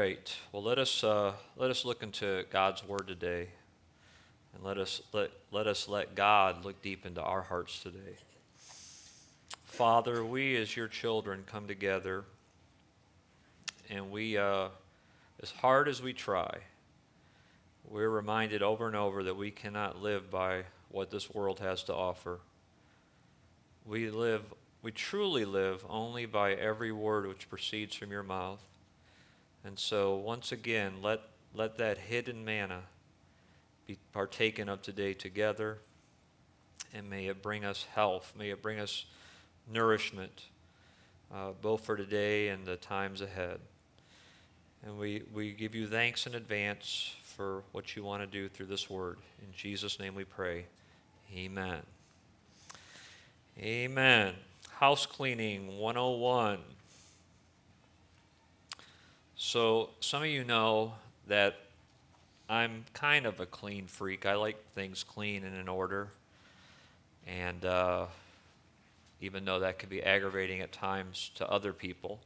right. Well, let us look into God's Word today, and let God look deep into our hearts today. Father, we as your children come together, and we, as hard as we try, we're reminded over and over that we cannot live by what this world has to offer. We truly live only by every word which proceeds from your mouth. And so, once again, let that hidden manna be partaken of today together, and may it bring us health, may it bring us nourishment, both for today and the times ahead. And we give you thanks in advance for what you want to do through this word. In Jesus' name we pray. Amen. Amen. House cleaning 101. So some of you know that I'm kind of a clean freak. I like things clean and in order. And even though that can be aggravating at times to other people.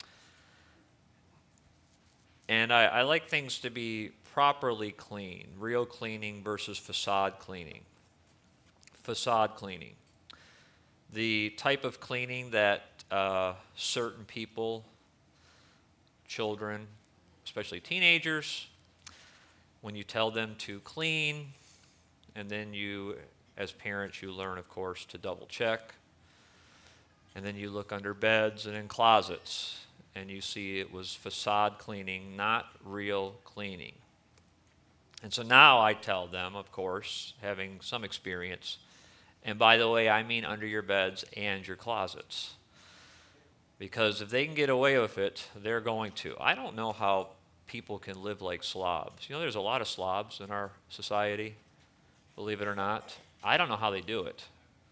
And I like things to be properly clean, real cleaning versus facade cleaning. Facade cleaning. The type of cleaning that certain people, children, especially teenagers, when you tell them to clean, and then you, as parents, you learn, of course, to double check, and then you look under beds and in closets, and you see it was facade cleaning, not real cleaning. And so now I tell them, of course, having some experience, and by the way, I mean under your beds and your closets. Because if they can get away with it, they're going to. I don't know how people can live like slobs. You know, there's a lot of slobs in our society, believe it or not. I don't know how they do it.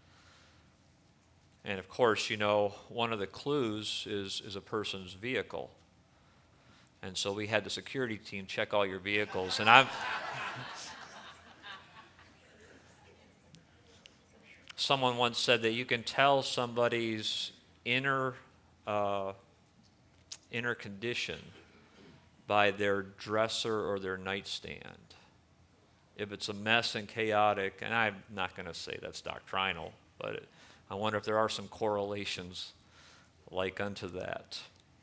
And of course, you know, one of the clues is a person's vehicle. And so we had the security team check all your vehicles. And someone once said that you can tell somebody's inner condition by their dresser or their nightstand. If it's a mess and chaotic, and I'm not going to say that's doctrinal, but I wonder if there are some correlations like unto that.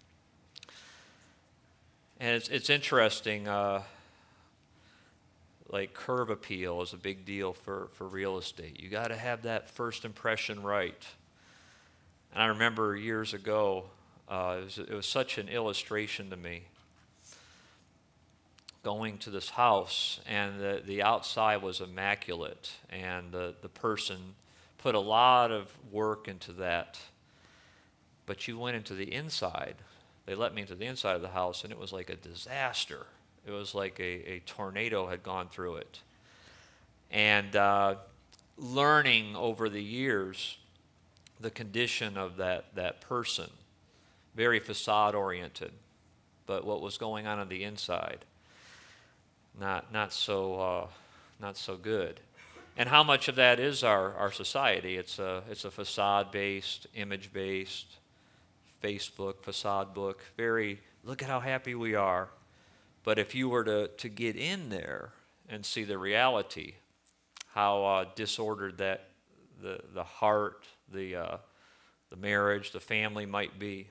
And it's interesting, like curb appeal is a big deal for real estate. You got to have that first impression right. And I remember years ago, it was such an illustration to me, going to this house, and the outside was immaculate, and the person put a lot of work into that. But you went into the inside. They let me into the inside of the house, and it was like a disaster. It was like a tornado had gone through it. And learning over the years the condition of that person, very facade-oriented, but what was going on the inside, not so good. And how much of that is our society? It's a facade-based, image-based, Facebook, facade book. Very, look at how happy we are. But if you were to get in there and see the reality, how disordered that the heart, the marriage, the family might be.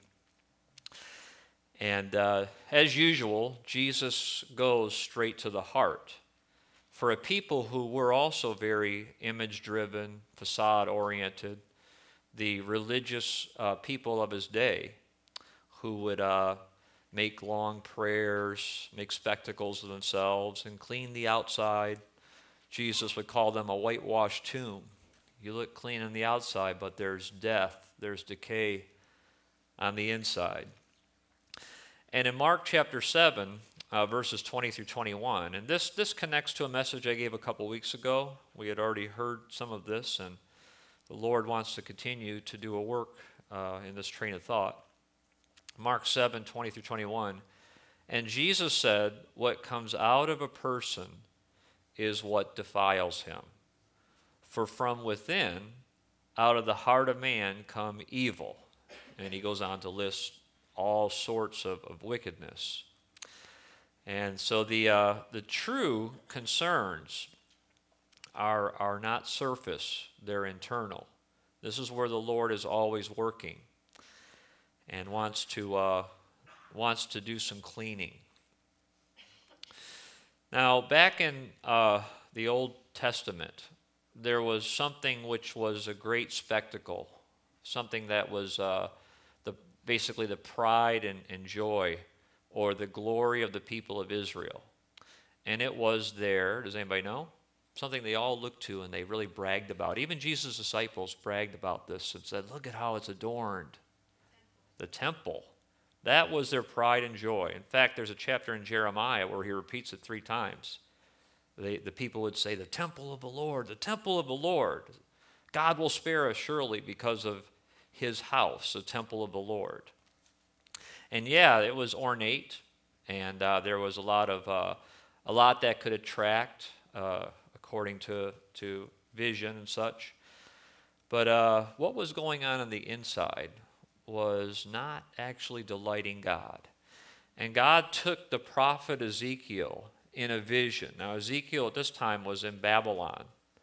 And as usual, Jesus goes straight to the heart. For a people who were also very image-driven, facade-oriented, the religious people of his day who would make long prayers, make spectacles of themselves, and clean the outside. Jesus would call them a whitewashed tomb. You look clean on the outside, but there's death, there's decay on the inside. And in Mark chapter 7, verses 20 through 21, and this connects to a message I gave a couple weeks ago. We had already heard some of this, and the Lord wants to continue to do a work in this train of thought. Mark 7, 20 through 21, and Jesus said, what comes out of a person is what defiles him. For from within, out of the heart of man, come evil. And he goes on to list all sorts of wickedness. And so the true concerns are not surface, they're internal. This is where the Lord is always working and wants to do some cleaning. Now, back in the Old Testament, there was something which was a great spectacle, something that was basically the pride and joy or the glory of the people of Israel. And it was does anybody know? Something they all looked to and they really bragged about. Even Jesus' disciples bragged about this and said, look at how it's adorned. The temple. That was their pride and joy. In fact, there's a chapter in Jeremiah where he repeats it 3 times. The people would say, the temple of the Lord, the temple of the Lord. God will spare us surely because of his house, the temple of the Lord. And yeah, it was ornate, and there was a lot that could attract according to vision and such. But what was going on the inside was not actually delighting God. And God took the prophet Ezekiel in a vision. Now, Ezekiel at this time was in Babylon,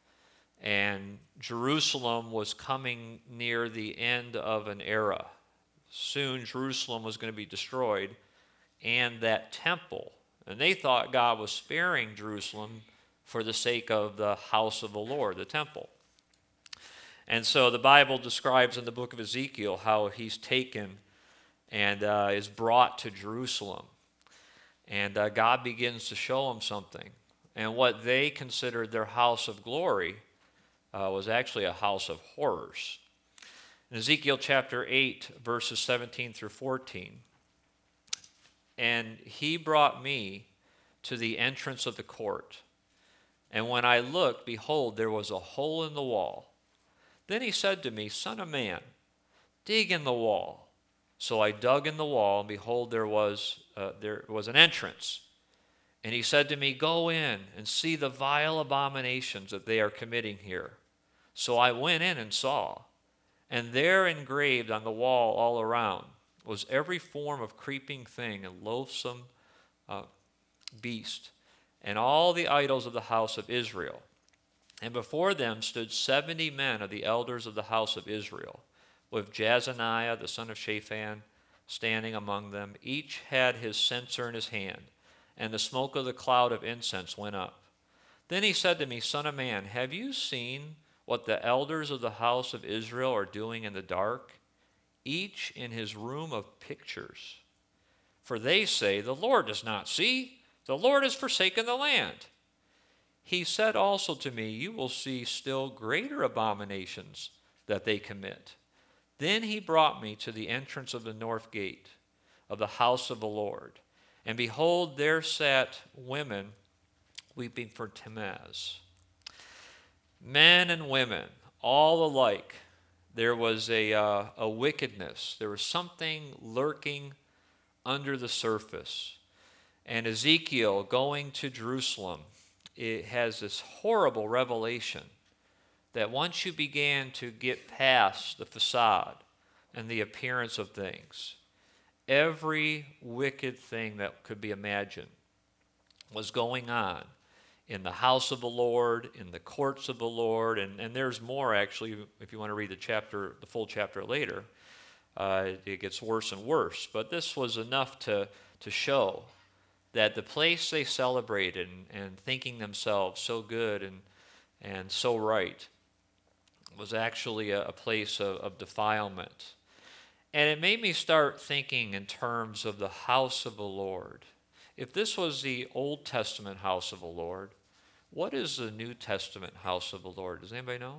and Jerusalem was coming near the end of an era. Soon, Jerusalem was going to be destroyed, and that temple. And they thought God was sparing Jerusalem for the sake of the house of the Lord, the temple. And so the Bible describes in the book of Ezekiel how he's taken and is brought to Jerusalem. And God begins to show him something. And what they considered their house of glory was actually a house of horrors. In Ezekiel chapter 8, verses 17 through 14, and he brought me to the entrance of the court. And when I looked, behold, there was a hole in the wall. Then he said to me, Son of man, dig in the wall. So I dug in the wall, and behold, there was an entrance. And he said to me, Go in and see the vile abominations that they are committing here. So I went in and saw, and there engraved on the wall all around was every form of creeping thing and loathsome beast, and all the idols of the house of Israel. And before them stood 70 men of the elders of the house of Israel, with Jazaniah the son of Shaphan standing among them. Each had his censer in his hand, and the smoke of the cloud of incense went up. Then he said to me, Son of man, have you seen what the elders of the house of Israel are doing in the dark, each in his room of pictures? For they say, The Lord does not see, the Lord has forsaken the land. He said also to me, You will see still greater abominations that they commit. Then he brought me to the entrance of the north gate of the house of the Lord. And behold, there sat women weeping for Tammuz. Men and women, all alike. There was a wickedness. There was something lurking under the surface. And Ezekiel, going to Jerusalem, it has this horrible revelation that once you began to get past the facade and the appearance of things, every wicked thing that could be imagined was going on in the house of the Lord, in the courts of the Lord, and there's more actually. If you want to read the full chapter later, it gets worse and worse. But this was enough to show that the place they celebrated and thinking themselves so good and so right was actually a place of defilement. And it made me start thinking in terms of the house of the Lord. If this was the Old Testament house of the Lord, what is the New Testament house of the Lord? Does anybody know?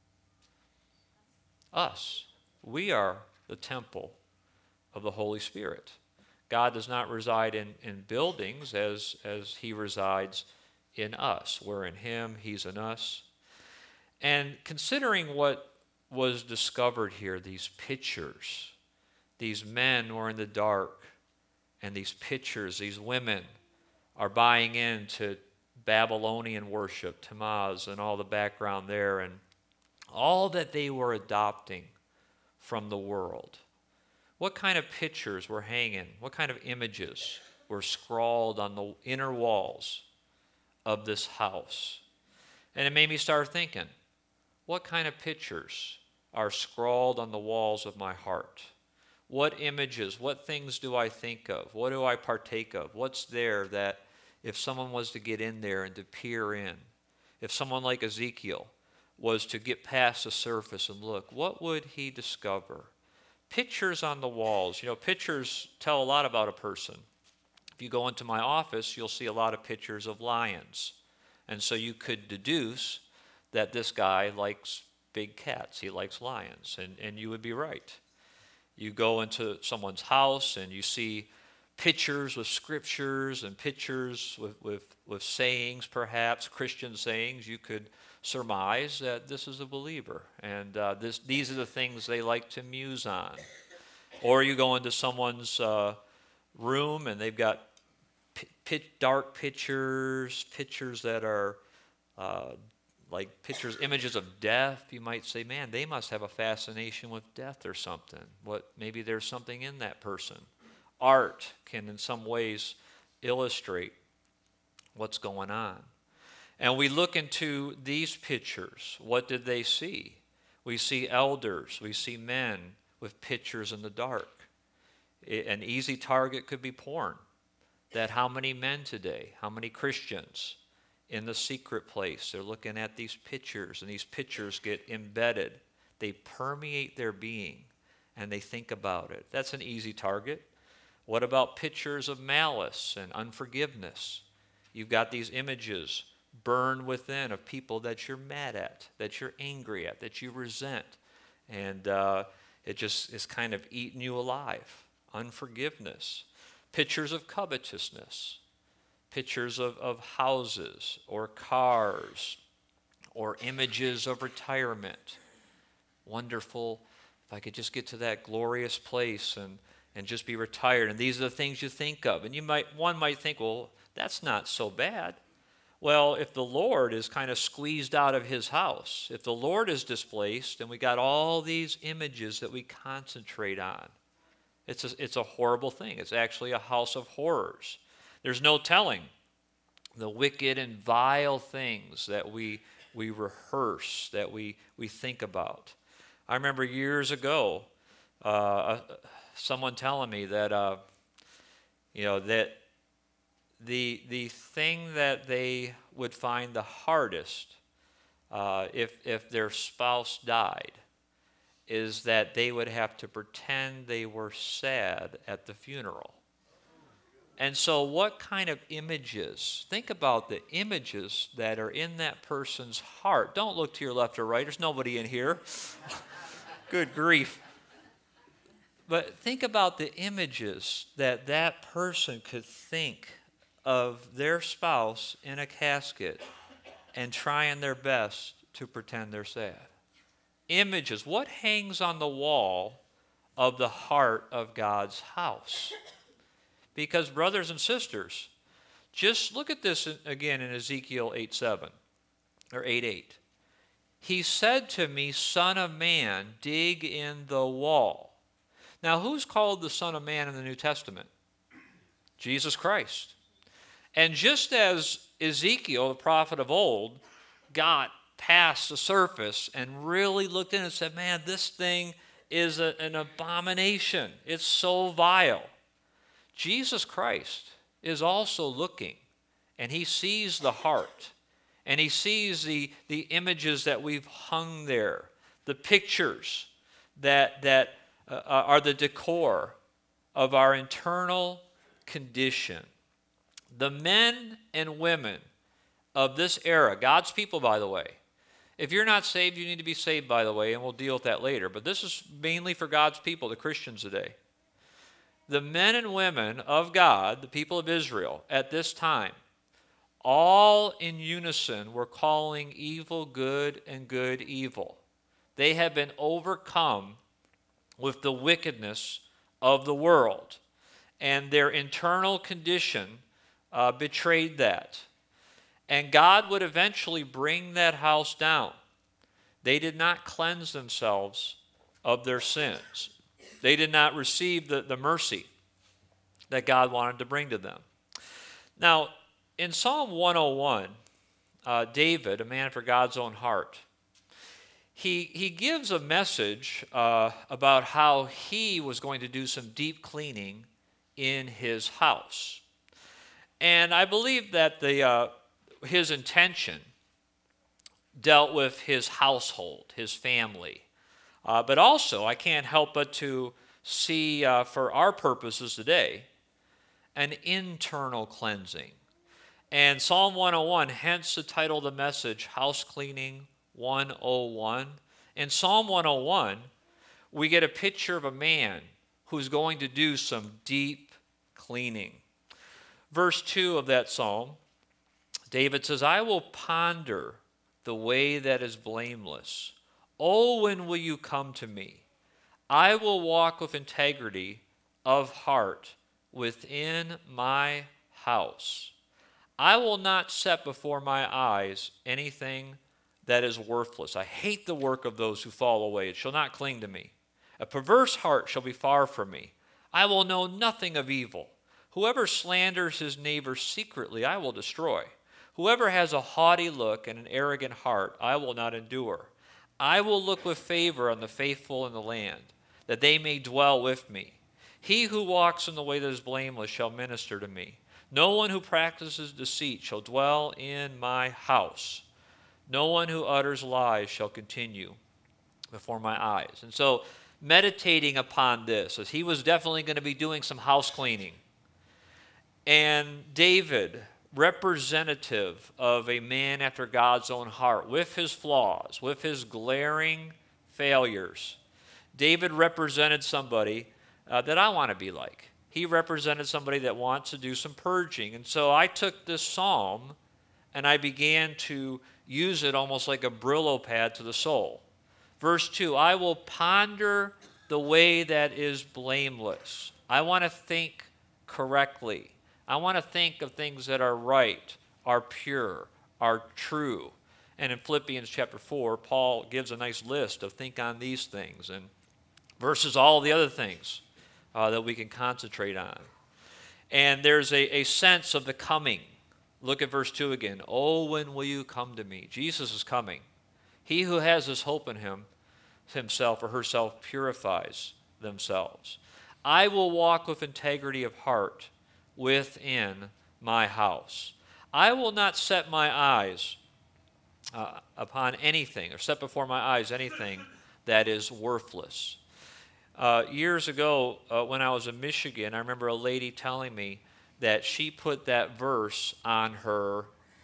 Us. We are the temple of the Holy Spirit. God does not reside in buildings as he resides in us. We're in him, he's in us. And considering what was discovered here, these pictures, these men were in the dark, and these pictures, these women are buying into Babylonian worship, Tammuz, and all the background there, and all that they were adopting from the world. What kind of pictures were hanging? What kind of images were scrawled on the inner walls of this house. And it made me start thinking, what kind of pictures are scrawled on the walls of my heart? What images, what things do I think of? What do I partake of? What's there that if someone was to get in there and to peer in, if someone like Ezekiel was to get past the surface and look, what would he discover? Pictures on the walls. Pictures tell a lot about a person. If you go into my office, you'll see a lot of pictures of lions. And so you could deduce that this guy likes big cats. He likes lions. And you would be right. You go into someone's house and you see pictures with scriptures and pictures with sayings, perhaps, Christian sayings. You could surmise that this is a believer. And these are the things they like to muse on. Or you go into someone's room and they've got dark pictures that are like pictures, images of death. You might say, man, they must have a fascination with death or something. Maybe there's something in that person. Art can in some ways illustrate what's going on. And we look into these pictures. What did they see? We see elders. We see men with pictures in the dark. An easy target could be porn. That how many men today, how many Christians in the secret place, they're looking at these pictures, and these pictures get embedded. They permeate their being, and they think about it. That's an easy target. What about pictures of malice and unforgiveness? You've got these images burned within of people that you're mad at, that you're angry at, that you resent. And it just is kind of eating you alive. Unforgiveness. Pictures of covetousness. Pictures of houses or cars or images of retirement. Wonderful. If I could just get to that glorious place and just be retired. And these are the things you think of. And one might think, well, that's not so bad. Well, if the Lord is kind of squeezed out of his house, if the Lord is displaced, and we got all these images that we concentrate on, it's a horrible thing. It's actually a house of horrors. There's no telling the wicked and vile things that we rehearse, that we think about. I remember years ago, someone telling me that that the thing that they would find the hardest if their spouse died is that they would have to pretend they were sad at the funeral. And so what kind of images? Think about the images that are in that person's heart. Don't look to your left or right. There's nobody in here. Good grief. But think about the images that person could think of their spouse in a casket and trying their best to pretend they're sad. Images. What hangs on the wall of the heart of God's house? Because, brothers and sisters, just look at this again in Ezekiel 8:7 or 8:8. He said to me, Son of man, dig in the wall. Now, who's called the Son of Man in the New Testament? Jesus Christ. And just as Ezekiel, the prophet of old, got past the surface and really looked in and said, man, this thing is an abomination. It's so vile. Jesus Christ is also looking, and he sees the heart, and he sees the images that we've hung there, the pictures that are the decor of our internal condition. The men and women of this era, God's people, by the way. If you're not saved, you need to be saved, by the way, and we'll deal with that later. But this is mainly for God's people, the Christians today. The men and women of God, the people of Israel, at this time, all in unison were calling evil good and good evil. They had been overcome with the wickedness of the world, and their internal condition betrayed that. And God would eventually bring that house down. They did not cleanse themselves of their sins. They did not receive the mercy that God wanted to bring to them. Now, in Psalm 101, David, a man after God's own heart, he gives a message about how he was going to do some deep cleaning in his house. And I believe that his intention dealt with his household, his family. But also, I can't help but to see, for our purposes today, an internal cleansing. And Psalm 101, hence the title of the message, House Cleaning 101. In Psalm 101, we get a picture of a man who's going to do some deep cleaning. Verse 2 of that psalm, David says, I will ponder the way that is blameless. Oh, when will you come to me? I will walk with integrity of heart within my house. I will not set before my eyes anything that is worthless. I hate the work of those who fall away. It shall not cling to me. A perverse heart shall be far from me. I will know nothing of evil. Whoever slanders his neighbor secretly, I will destroy. Whoever has a haughty look and an arrogant heart, I will not endure. I will look with favor on the faithful in the land, that they may dwell with me. He who walks in the way that is blameless shall minister to me. No one who practices deceit shall dwell in my house. No one who utters lies shall continue before my eyes. And so, meditating upon this, as he was definitely going to be doing some house cleaning, and David, representative of a man after God's own heart, with his flaws, with his glaring failures, David represented somebody that I want to be like. He represented somebody that wants to do some purging. And so I took this psalm and I began to use it almost like a Brillo pad to the soul. Verse 2, I will ponder the way that is blameless. I want to think correctly. I want to think of things that are right, are pure, are true. And in Philippians chapter 4, Paul gives a nice list of think on these things and versus all the other things that we can concentrate on. And there's a sense of the coming. Look at verse 2 again. Oh, when will you come to me? Jesus is coming. He who has this hope in himself or herself purifies themselves. I will walk with integrity of heart within my house. I will not set my eyes upon anything or set before my eyes anything that is worthless. Years ago, when I was in Michigan, I remember a lady telling me that she put that verse on her,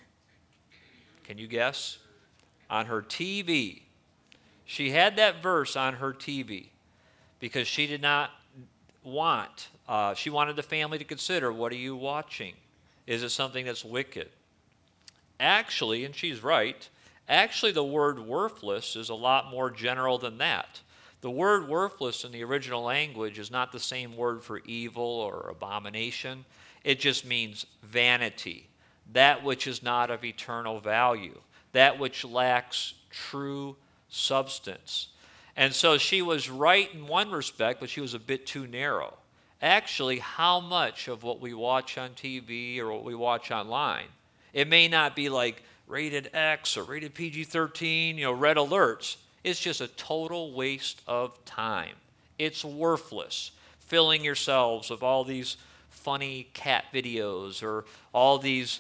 can you guess? On her TV. She had that verse on her TV because she did not want, she wanted the family to consider, what are you watching? Is it something that's wicked? Actually, and she's right, actually the word worthless is a lot more general than that. The word worthless in the original language is not the same word for evil or abomination. It just means vanity, that which is not of eternal value, that which lacks true substance. And so she was right in one respect, but she was a bit too narrow. Actually, how much of what we watch on TV or what we watch online, it may not be like rated X or rated PG-13, red alerts. It's just a total waste of time. It's worthless, filling yourselves with all these funny cat videos or all these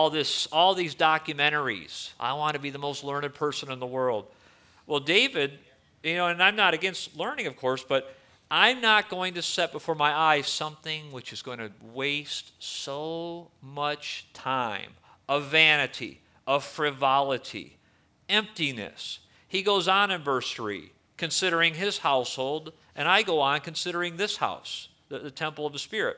documentaries. I want to be the most learned person in the world. Well, David, and I'm not against learning, of course, but I'm not going to set before my eyes something which is going to waste so much time, of vanity, of frivolity, emptiness. He goes on in verse 3, considering his household, and I go on considering this house, the temple of the Spirit.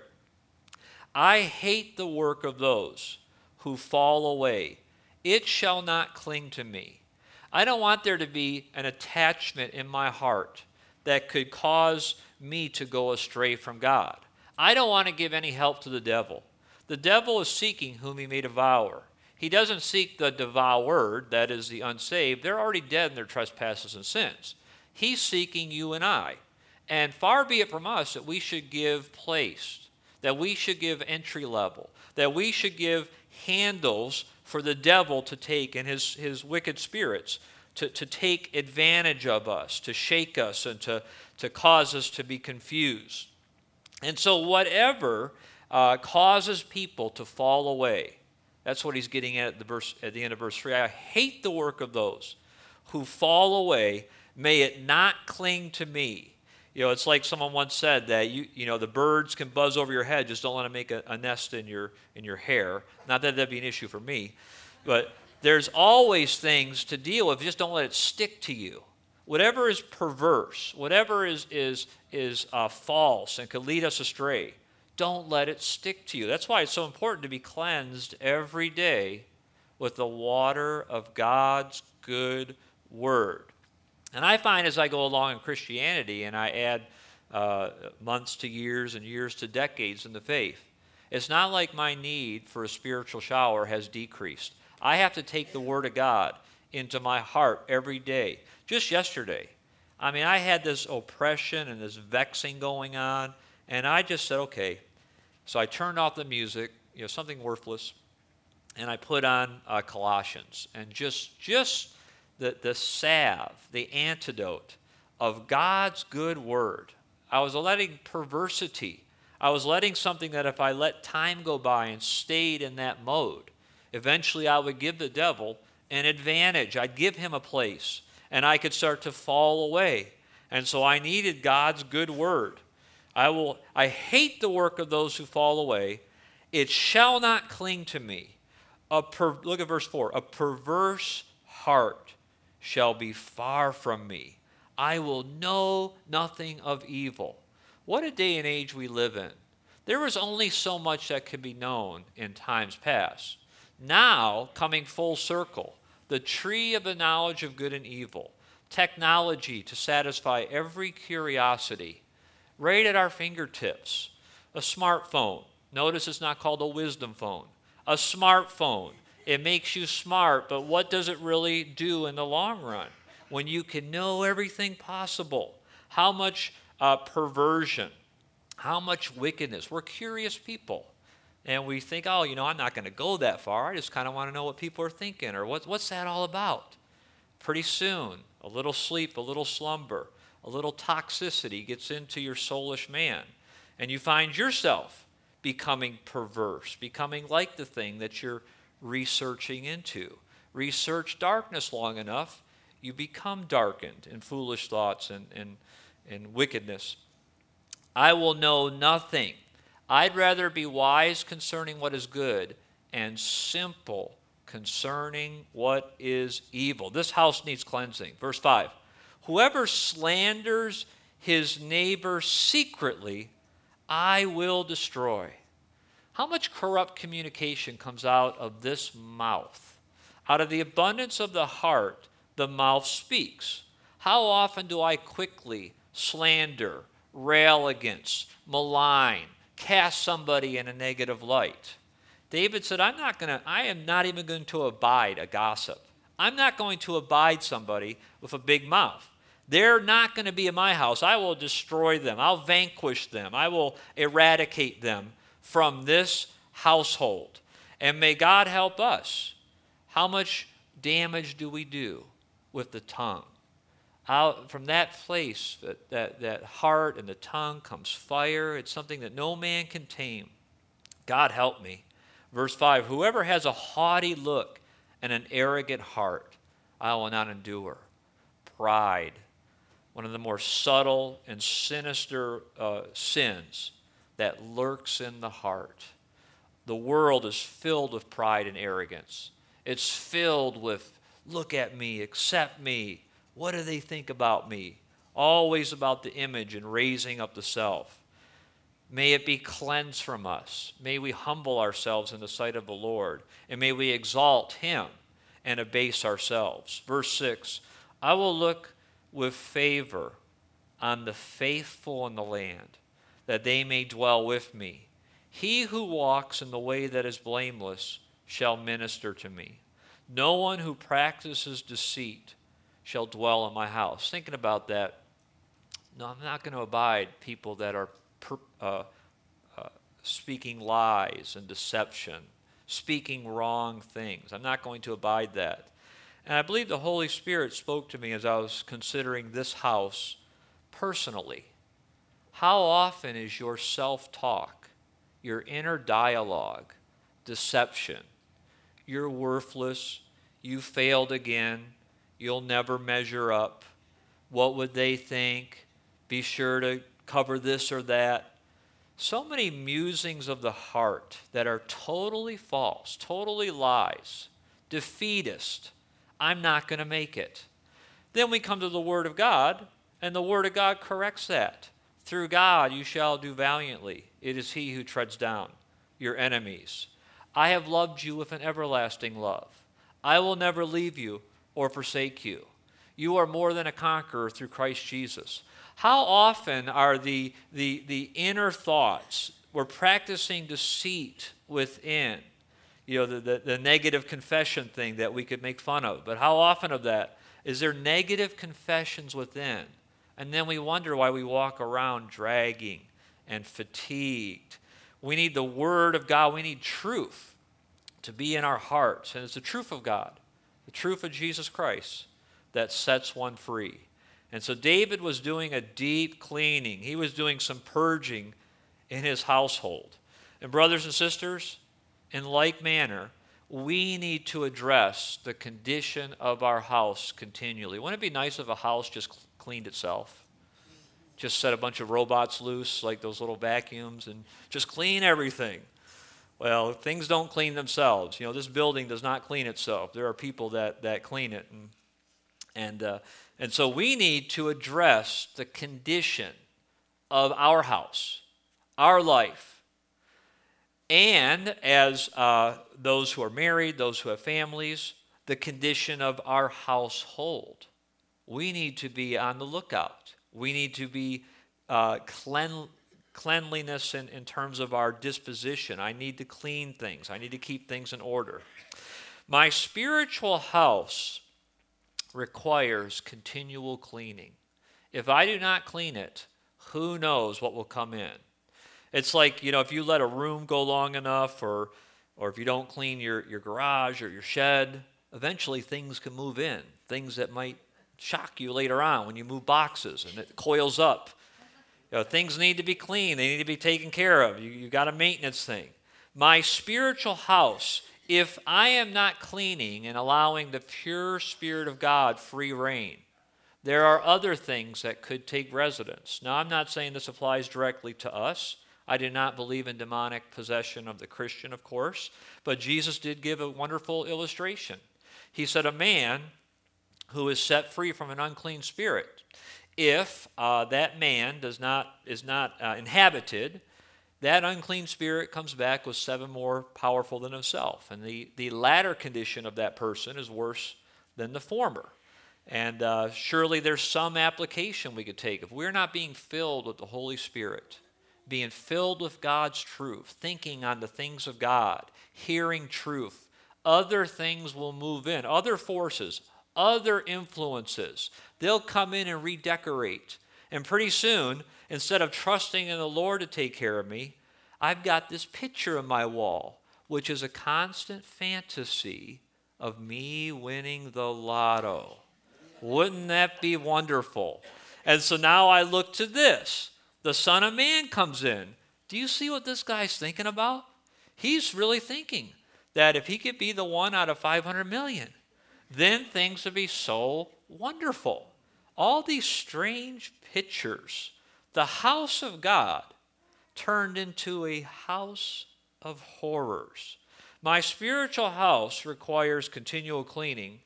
I hate the work of those who fall away. It shall not cling to me. I don't want there to be an attachment in my heart that could cause me to go astray from God. I don't want to give any help to the devil. The devil is seeking whom he may devour. He doesn't seek the devoured, that is the unsaved. They're already dead in their trespasses and sins. He's seeking you and I. And far be it from us that we should give place that we should give entry level, that we should give handles for the devil to take and his wicked spirits to take advantage of us, to shake us, and to cause us to be confused. And so whatever causes people to fall away, that's what he's getting at the end of verse 3. I hate the work of those who fall away. May it not cling to me. It's like someone once said that the birds can buzz over your head, just don't let them make a nest in your hair. Not that that'd be an issue for me, but there's always things to deal with. Just don't let it stick to you. Whatever is perverse, whatever is false and could lead us astray, don't let it stick to you. That's why it's so important to be cleansed every day with the water of God's good word. And I find as I go along in Christianity and I add months to years and years to decades in the faith, it's not like my need for a spiritual shower has decreased. I have to take the Word of God into my heart every day. Just yesterday, I had this oppression and this vexing going on, and I just said, okay. So I turned off the music, something worthless, and I put on Colossians. And just the salve, the antidote of God's good word. I was letting perversity, I was letting something that if I let time go by and stayed in that mode, eventually I would give the devil an advantage. I'd give him a place, and I could start to fall away. And so I needed God's good word. I hate the work of those who fall away. It shall not cling to me. Look at verse 4. A perverse heart shall be far from me. I will know nothing of evil. What a day and age we live in. There was only so much that could be known in times past. Now, coming full circle, the tree of the knowledge of good and evil, technology to satisfy every curiosity, right at our fingertips. A smartphone. Notice it's not called a wisdom phone. A smartphone. It makes you smart, but what does it really do in the long run? When you can know everything possible, how much perversion, how much wickedness. We're curious people. And we think, I'm not going to go that far. I just kind of want to know what people are thinking, or what's that all about? Pretty soon, a little sleep, a little slumber, a little toxicity gets into your soulish man, and you find yourself becoming perverse, becoming like the thing that you're researching into. Research darkness long enough, you become darkened in foolish thoughts and wickedness. I will know nothing. I'd rather be wise concerning what is good and simple concerning what is evil. This house needs cleansing. Verse 5. Whoever slanders his neighbor secretly, I will destroy. How much corrupt communication comes out of this mouth? Out of the abundance of the heart, the mouth speaks. How often do I quickly slander, rail against, malign, cast somebody in a negative light? David said, I am not even going to abide a gossip. I'm not going to abide somebody with a big mouth. They're not going to be in my house. I will destroy them. I'll vanquish them. I will eradicate them from this household. And may God help us. How much damage do we do with the tongue? Out from that place, that heart and the tongue comes fire. It's something that no man can tame. God help me. Verse 5, whoever has a haughty look and an arrogant heart, I will not endure. Pride, one of the more subtle and sinister sins that lurks in the heart. The world is filled with pride and arrogance. It's filled with, look at me, accept me. What do they think about me? Always about the image and raising up the self. May it be cleansed from us. May we humble ourselves in the sight of the Lord, and may we exalt him and abase ourselves. Verse 6, I will look with favor on the faithful in the land, that they may dwell with me. He who walks in the way that is blameless shall minister to me. No one who practices deceit shall dwell in my house. Thinking about that, no, I'm not going to abide people that are speaking lies and deception, speaking wrong things. I'm not going to abide that. And I believe the Holy Spirit spoke to me as I was considering this house personally. How often is your self-talk, your inner dialogue, deception? You're worthless. You failed again. You'll never measure up. What would they think? Be sure to cover this or that. So many musings of the heart that are totally false, totally lies, defeatist. I'm not going to make it. Then we come to the Word of God, and the Word of God corrects that. Through God you shall do valiantly. It is He who treads down your enemies. I have loved you with an everlasting love. I will never leave you or forsake you. You are more than a conqueror through Christ Jesus. How often are the inner thoughts, we're practicing deceit within, the negative confession thing that we could make fun of, but how often of that is there negative confessions within? And then we wonder why we walk around dragging and fatigued. We need the Word of God. We need truth to be in our hearts. And it's the truth of God, the truth of Jesus Christ, that sets one free. And so David was doing a deep cleaning. He was doing some purging in his household. And brothers and sisters, in like manner, we need to address the condition of our house continually. Wouldn't it be nice if a house just cleaned itself? Just set a bunch of robots loose, like those little vacuums, and just clean everything. Well, things don't clean themselves. This building does not clean itself. There are people that clean it. And so we need to address the condition of our house, our life. And as those who are married, those who have families, the condition of our household. We need to be on the lookout. We need to be cleanliness in terms of our disposition. I need to clean things. I need to keep things in order. My spiritual house requires continual cleaning. If I do not clean it, who knows what will come in? It's like, if you let a room go long enough, or if you don't clean your garage or your shed, eventually things can move in, things that might shock you later on when you move boxes and it coils up. Things need to be clean. They need to be taken care of. You got a maintenance thing. My spiritual house, if I am not cleaning and allowing the pure Spirit of God free reign, there are other things that could take residence. Now, I'm not saying this applies directly to us. I do not believe in demonic possession of the Christian, of course, but Jesus did give a wonderful illustration. He said, a man who is set free from an unclean spirit, if that man is not inhabited, that unclean spirit comes back with 7 more powerful than himself. And the latter condition of that person is worse than the former. And surely there's some application we could take. If we're not being filled with the Holy Spirit, being filled with God's truth, thinking on the things of God, hearing truth, other things will move in, other forces, other influences. They'll come in and redecorate. And pretty soon, instead of trusting in the Lord to take care of me, I've got this picture on my wall, which is a constant fantasy of me winning the lotto. Wouldn't that be wonderful? And so now I look to this. The Son of Man comes in. Do you see what this guy's thinking about? He's really thinking that if he could be the one out of 500 million, then things would be so wonderful. All these strange pictures. The house of God turned into a house of horrors. My spiritual house requires continual cleaning.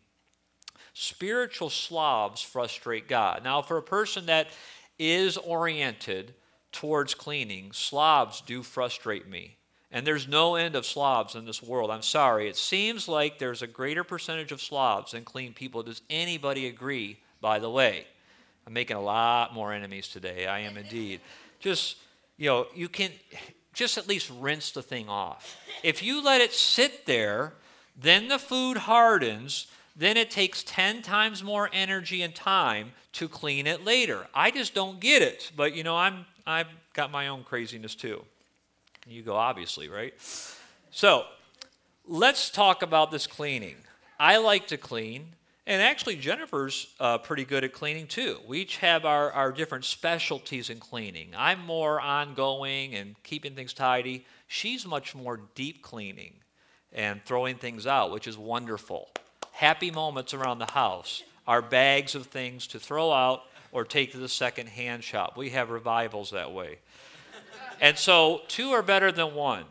Spiritual slobs frustrate God. Now, for a person that is oriented towards cleaning, slobs do frustrate me. And there's no end of slobs in this world. I'm sorry. It seems like there's a greater percentage of slobs than clean people. Does anybody agree, by the way? I'm making a lot more enemies today. I am indeed. Just, you can just at least rinse the thing off. If you let it sit there, then the food hardens, then it takes 10 times more energy and time to clean it later. I just don't get it. But, I've got my own craziness too. You go, obviously, right? So let's talk about this cleaning. I like to clean, and actually Jennifer's pretty good at cleaning too. We each have our different specialties in cleaning. I'm more ongoing and keeping things tidy. She's much more deep cleaning and throwing things out, which is wonderful. Happy moments around the house are bags of things to throw out or take to the second-hand shop. We have revivals that way. And so 2 are better than 1.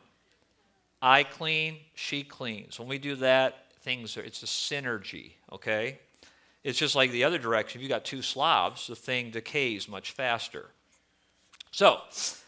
I clean, she cleans. When we do that, it's a synergy, okay? It's just like the other direction. If you got 2 slobs, the thing decays much faster. So,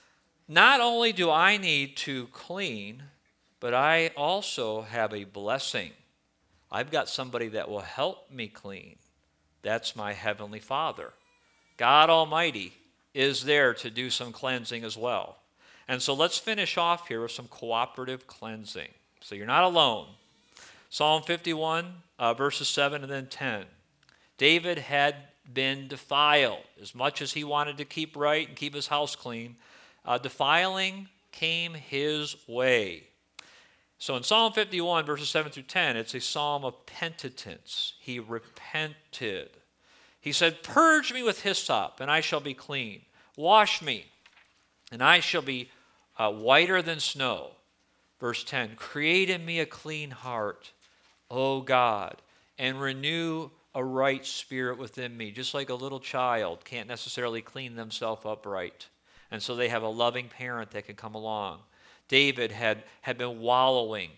not only do I need to clean, but I also have a blessing. I've got somebody that will help me clean. That's my Heavenly Father. God Almighty is there to do some cleansing as well. And so let's finish off here with some cooperative cleansing. So you're not alone. Psalm 51, verses 7 and then 10. David had been defiled. As much as he wanted to keep right and keep his house clean, defiling came his way. So in Psalm 51, verses 7 through 10, it's a psalm of penitence. He repented. He said, "Purge me with hyssop, and I shall be clean. Wash me, and I shall be whiter than snow." Verse 10, "Create in me a clean heart, O God, and renew a right spirit within me." Just like a little child can't necessarily clean themselves up right. And so they have a loving parent that can come along. David had been wallowing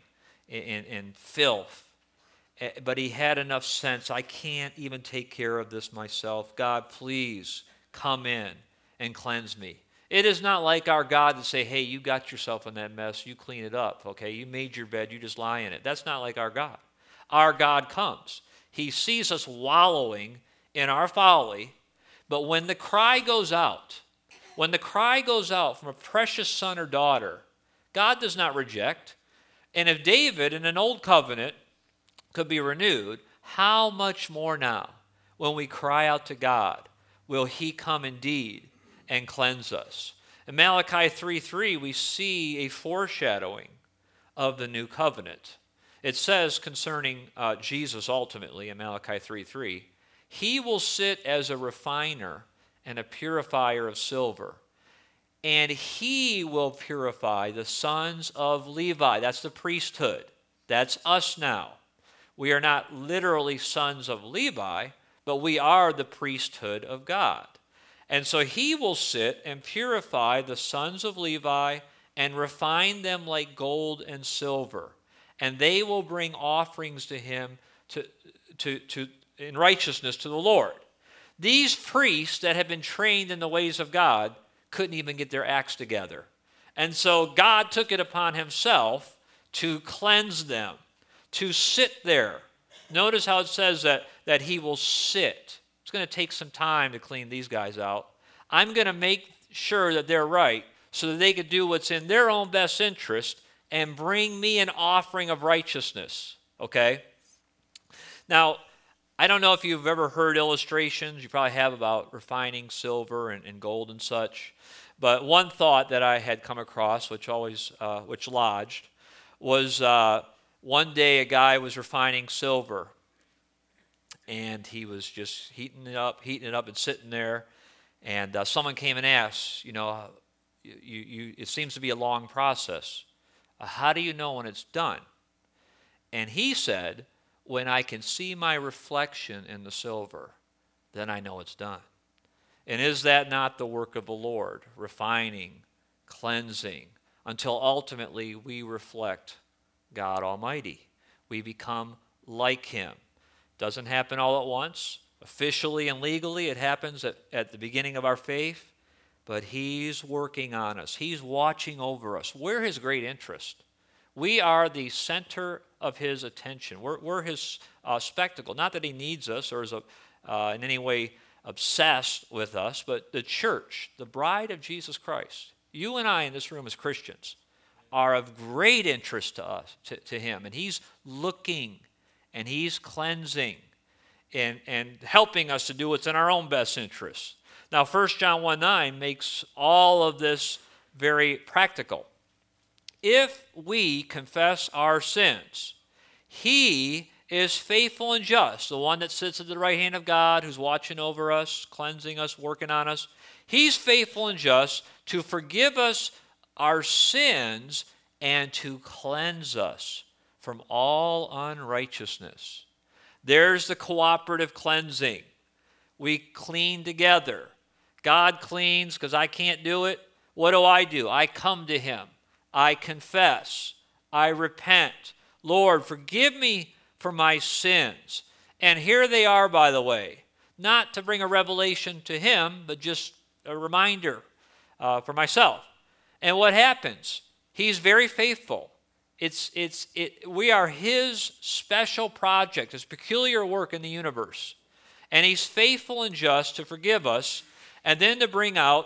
in filth, but he had enough sense. I can't even take care of this myself. God, please come in and cleanse me. It is not like our God to say, hey, you got yourself in that mess, you clean it up, okay? You made your bed, you just lie in it. That's not like our God. Our God comes. He sees us wallowing in our folly, but when the cry goes out from a precious son or daughter, God does not reject. And if David in an old covenant could be renewed, how much more now when we cry out to God will he come indeed and cleanse us? In Malachi 3:3, we see a foreshadowing of the new covenant. It says concerning Jesus ultimately in Malachi 3:3, "He will sit as a refiner and a purifier of silver, and he will purify the sons of Levi." That's the priesthood. That's us now. We are not literally sons of Levi, but we are the priesthood of God. And so he will sit and purify the sons of Levi and refine them like gold and silver. And they will bring offerings to him in righteousness to the Lord. These priests that have been trained in the ways of God couldn't even get their acts together. And so God took it upon himself to cleanse them, to sit there. Notice how it says that he will sit. It's going to take some time to clean these guys out. I'm going to make sure that they're right so that they could do what's in their own best interest and bring me an offering of righteousness, okay? Now, I don't know if you've ever heard illustrations. You probably have about refining silver and gold and such. But one thought that I had come across, which lodged, was one day a guy was refining silver, and he was just heating it up and sitting there. And someone came and asked, it seems to be a long process. How do you know when it's done? And he said, when I can see my reflection in the silver, then I know it's done. And is that not the work of the Lord? Refining, cleansing, until ultimately we reflect God Almighty. We become like him. Doesn't happen all at once. Officially and legally, it happens at the beginning of our faith. But he's working on us. He's watching over us. We're his great interest. We are the center of his attention. We're his spectacle. Not that he needs us or is in any way obsessed with us, but the church, the bride of Jesus Christ, you and I in this room as Christians, are of great interest to us, to him. And he's looking and he's cleansing and helping us to do what's in our own best interest. Now, 1 John 1:9 makes all of this very practical. if we confess our sins, he is faithful and just, the one that sits at the right hand of God, who's watching over us, cleansing us, working on us. He's faithful and just to forgive us our sins and to cleanse us from all unrighteousness. There's the cooperative cleansing. We clean together. God cleans because I can't do it. What do? I come to him. I confess. I repent. Lord, forgive me for my sins. And here they are, by the way, not to bring a revelation to him, but just a reminder for myself. And what happens? He's very faithful. We are his special project, his peculiar work in the universe. And he's faithful and just to forgive us and then to bring out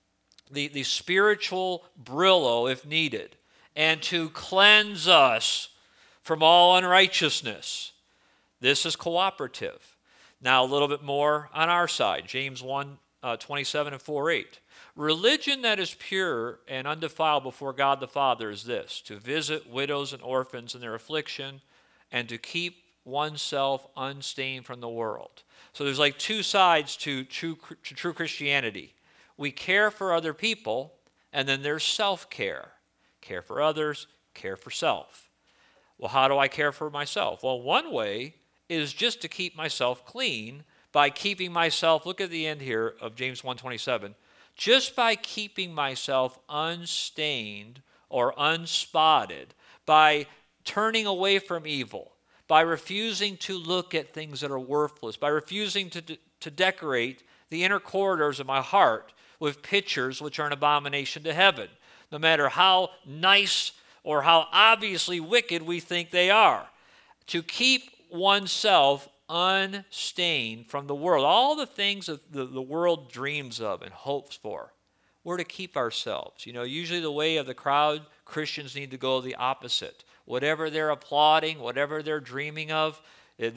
the spiritual Brillo if needed and to cleanse us from all unrighteousness. This is cooperative. Now a little bit more on our side. James 1:27 and 4:8. Religion that is pure and undefiled before God the Father is this: to visit widows and orphans in their affliction and to keep oneself unstained from the world. So there's like two sides to true Christianity. We care for other people, and then there's self-care. Care for others, care for self. Well, how do I care for myself? Well, one way is just to keep myself clean by keeping myself, look at the end here of James 1:27, just by keeping myself unstained or unspotted, by turning away from evil, by refusing to look at things that are worthless, by refusing to decorate the inner corridors of my heart with pictures which are an abomination to heaven, no matter how nice or how obviously wicked we think they are. To keep oneself unstained from the world, all the things that the world dreams of and hopes for, we're to keep ourselves. Usually the way of the crowd, Christians need to go the opposite. Whatever they're applauding, whatever they're dreaming of, it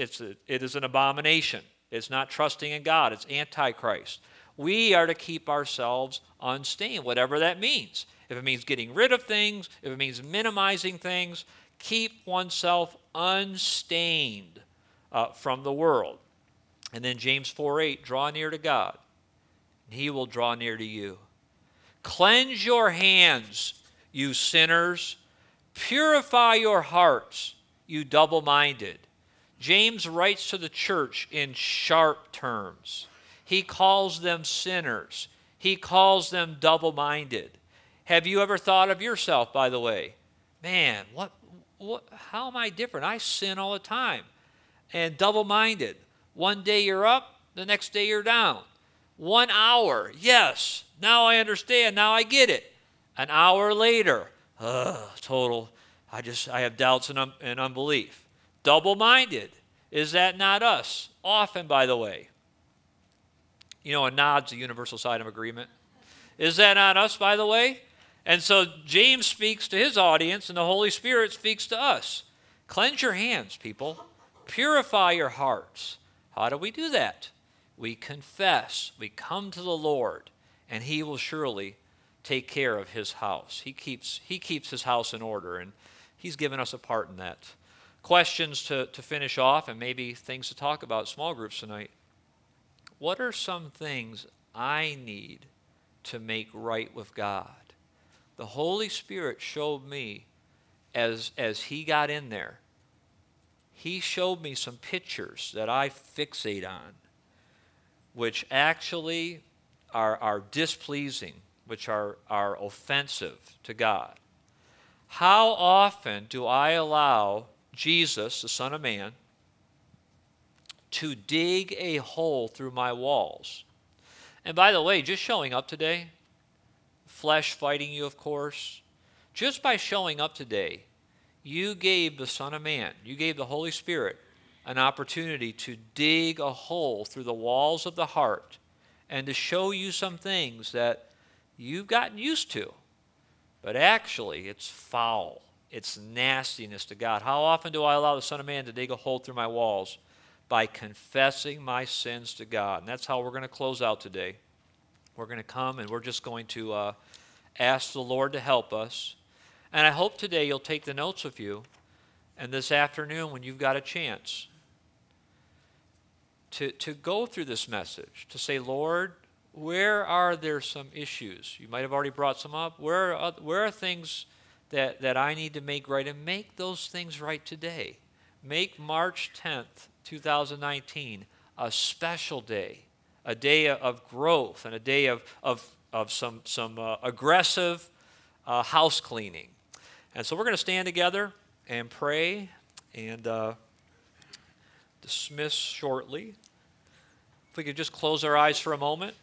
is an abomination. It's not trusting in God. It's antichrist. We are to keep ourselves unstained, whatever that means. If it means getting rid of things, if it means minimizing things, keep oneself unstained from the world. And then James 4:8, draw near to God, and he will draw near to you. Cleanse your hands, you sinners. Purify your hearts, you double-minded. James writes to the church in sharp terms. He calls them sinners. He calls them double-minded. Have you ever thought of yourself, by the way? Man, how am I different? I sin all the time. And double-minded. One day you're up, the next day you're down. 1 hour, yes, now I understand, now I get it. An hour later, total, I have doubts and unbelief. Double-minded. Is that not us? Often, by the way. A nod's a universal sign of agreement. Is that not us, by the way? And so James speaks to his audience, and the Holy Spirit speaks to us. Cleanse your hands, people. Purify your hearts. How do we do that? We confess. We come to the Lord, and he will surely take care of his house. He keeps his house in order, and he's given us a part in that. Questions to finish off, and maybe things to talk about small groups tonight. What are some things I need to make right with God? The Holy Spirit showed me as he got in there. He showed me some pictures that I fixate on, which actually are displeasing, which are offensive to God. How often do I allow Jesus, the Son of Man, to dig a hole through my walls? And by the way, just showing up today, flesh fighting you, of course, just by showing up today, you gave the Son of Man, you gave the Holy Spirit an opportunity to dig a hole through the walls of the heart and to show you some things that you've gotten used to. But actually, it's foul. It's nastiness to God. How often do I allow the Son of Man to dig a hole through my walls? By confessing my sins to God. And that's how we're going to close out today. We're going to come and we're just going to ask the Lord to help us. And I hope today you'll take the notes with you, and this afternoon when you've got a chance to go through this message, to say, Lord, where are there some issues? You might have already brought some up. Where are things that I need to make right? And make those things right today. Make March 10th, 2019 a special day, a day of growth and a day of some aggressive house cleaning. And so we're going to stand together and pray and dismiss shortly. If we could just close our eyes for a moment.